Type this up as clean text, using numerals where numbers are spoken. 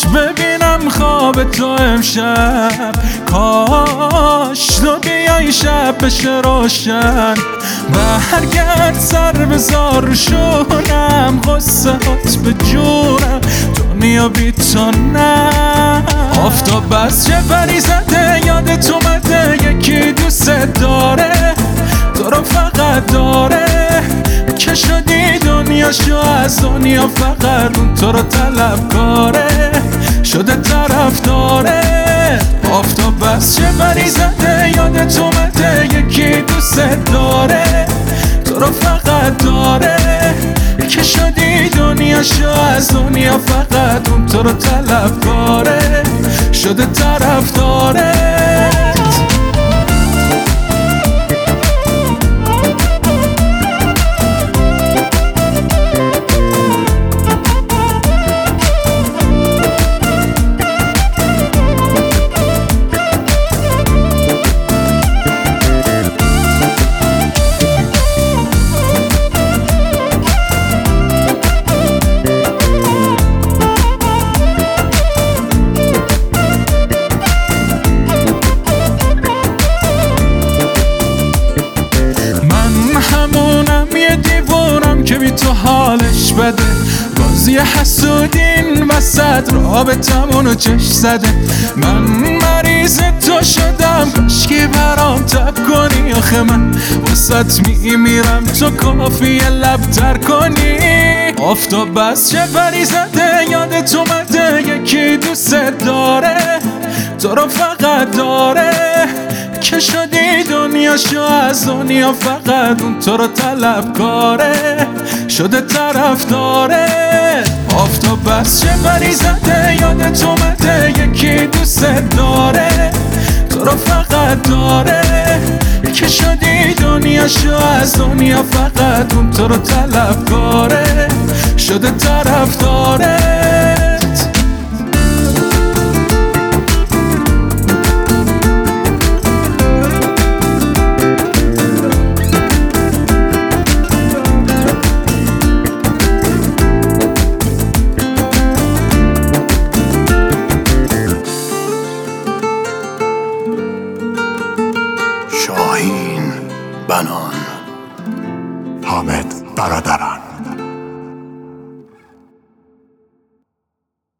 ببینم خواب تو امشب، کاش تو بیای شب بشه روشن. برگرد سر بذار رو شونم، غصه هات به جونم، دنیا بی تو نه. آفتاب از چه پری زده یادت اومده، یکی دوست داره تو رو فقط داره، که شدی دنیاشو از دنیا، فقط اون تو رو طلب کاره، شده طرف داره. آفتاب از چه پری زده یادت اومده، یکی دوست داره تو رو فقط داره، که شدی دنیاشو از دنیا، فقط اون تو رو طلب کاره، شده طرف داره. که بی تو حالش بده، بازی حسودین وسط رابطمونو چش زده. من مریض تو شدم، کاشکی برام تب کنی، آخه من وسط میمیرم تو کافیه لب تر کنی. آفتاب از چه پری زده یادت اومده، یکی دوست داره تو رو فقط داره، که شدی دنیاشو از دنیا، فقط اون تو رو طلب کاره، شده طرف داره. آفتاب از چه پری زده یادت اومده، یکی دوست داره تو رو فقط داره، که شدی دنیاشو از دنیا، فقط اون تو رو طلب کاره، شده طرف داره.